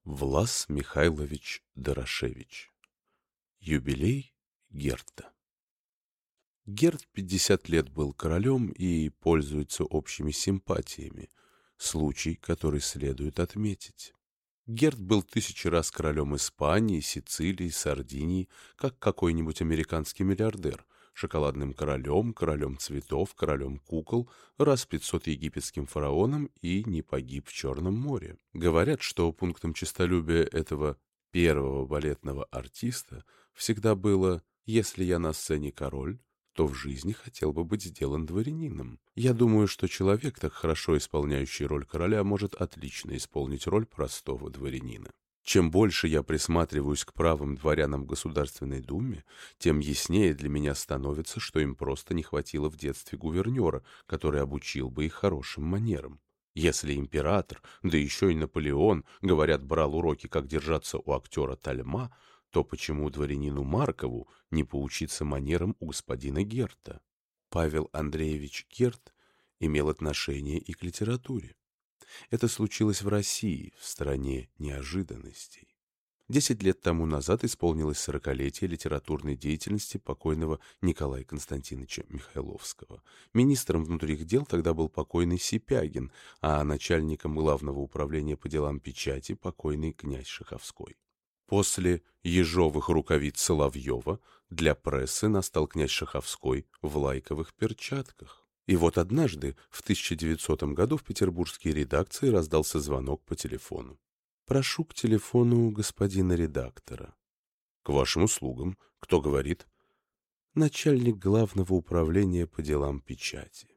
Влас Михайлович Дорошевич. Юбилей Герта. Герт 50 лет был королем и пользуется общими симпатиями, случай, который следует отметить. Герт был 1000 раз королем Испании, Сицилии, Сардинии, как какой-нибудь американский миллиардер, шоколадным королем, королем цветов, королем кукол, раз 500 египетским фараоном и не погиб в Черном море. Говорят, что пунктом честолюбия этого первого балетного артиста всегда было: «Если я на сцене король, то в жизни хотел бы быть сделан дворянином». Я думаю, что человек, так хорошо исполняющий роль короля, может отлично исполнить роль простого дворянина. Чем больше я присматриваюсь к правым дворянам в Государственной Думе, тем яснее для меня становится, что им просто не хватило в детстве гувернера, который обучил бы их хорошим манерам. Если император, да еще и Наполеон, говорят, брал уроки, как держаться у актера Тальма, то почему дворянину Маркову не поучиться манерам у господина Герта? Павел Андреевич Герт имел отношение и к литературе. Это случилось в России, в стране неожиданностей. 10 лет тому назад исполнилось 40-летие литературной деятельности покойного Николая Константиновича Михайловского. Министром внутренних дел тогда был покойный Сипягин, а начальником главного управления по делам печати покойный князь Шаховской. После ежовых рукавиц Соловьева для прессы настал князь Шаховской в лайковых перчатках. И вот однажды, в 1900 году, в петербургской редакции раздался звонок по телефону. «Прошу к телефону господина редактора». «К вашим услугам. Кто говорит?» «Начальник главного управления по делам печати».